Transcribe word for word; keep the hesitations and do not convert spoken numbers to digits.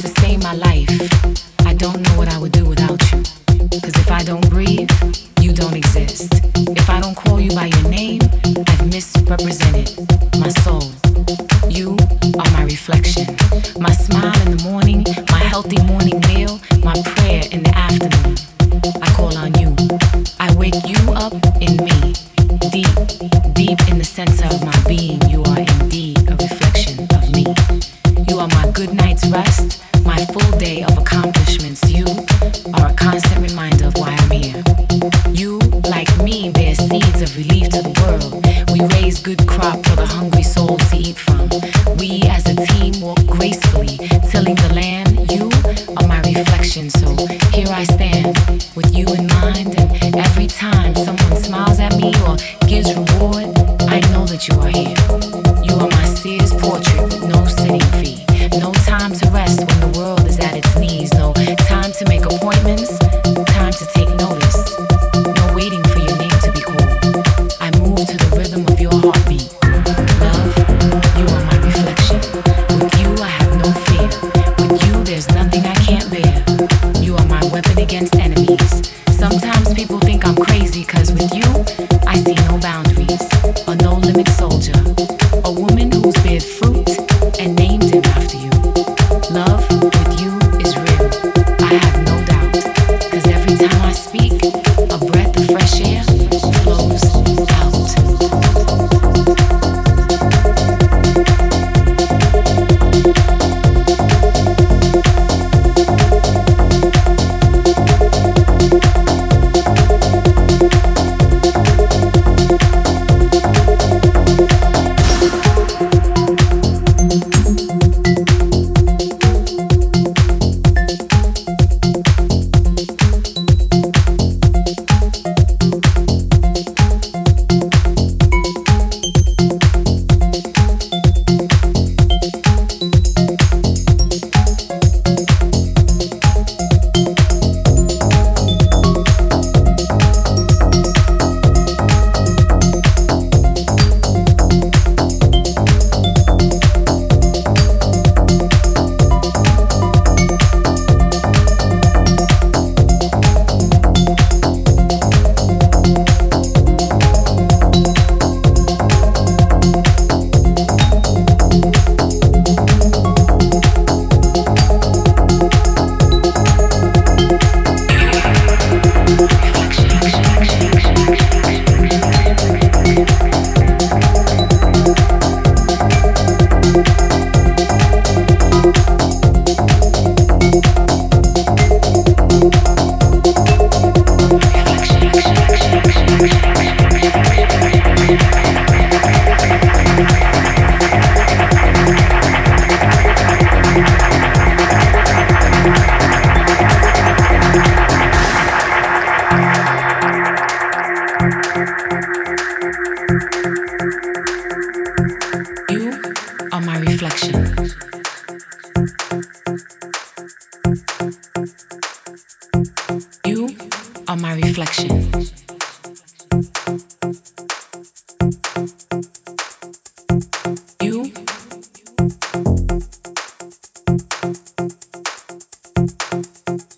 sustain my life, I don't know what I would do without you. Cause if I don't breathe, you don't exist. If I don't call you by your name, I've misrepresented my soul. You are my reflection. My smile in the morning, my healthy morning meal, my prayer in the afternoon. I call on you. I wake you up in me. Deep, deep in the center of my being, you are indeed a reflection of me. You are my good night's rest, my full day of accomplishments. You are a constant reminder of why I'm here. You, like me, bear seeds of relief to the world. We raise good crop for the hungry souls to eat from. We as a team walk gracefully, tilling the land. You are my reflection, so here I stand with you in mind. And every time someone smiles at me or gives reward, I know that you are here. You are my Sears portrait with no sitting fee. No time to rest when the world is at its knees. No time to make appointments, time to take notice. No waiting for your name to be called. I move to the rhythm of your heartbeat. Love, you are my reflection. With you I have no fear. With you there's nothing I can't bear. You are my weapon against enemies. Sometimes people think I'm crazy, cause with you I see no boundaries. A no limit soldier. A woman who's bared fruit and named him after you. Love with you is real, I have no doubt. Cause every time I speak, a breath of fresh air flows out. You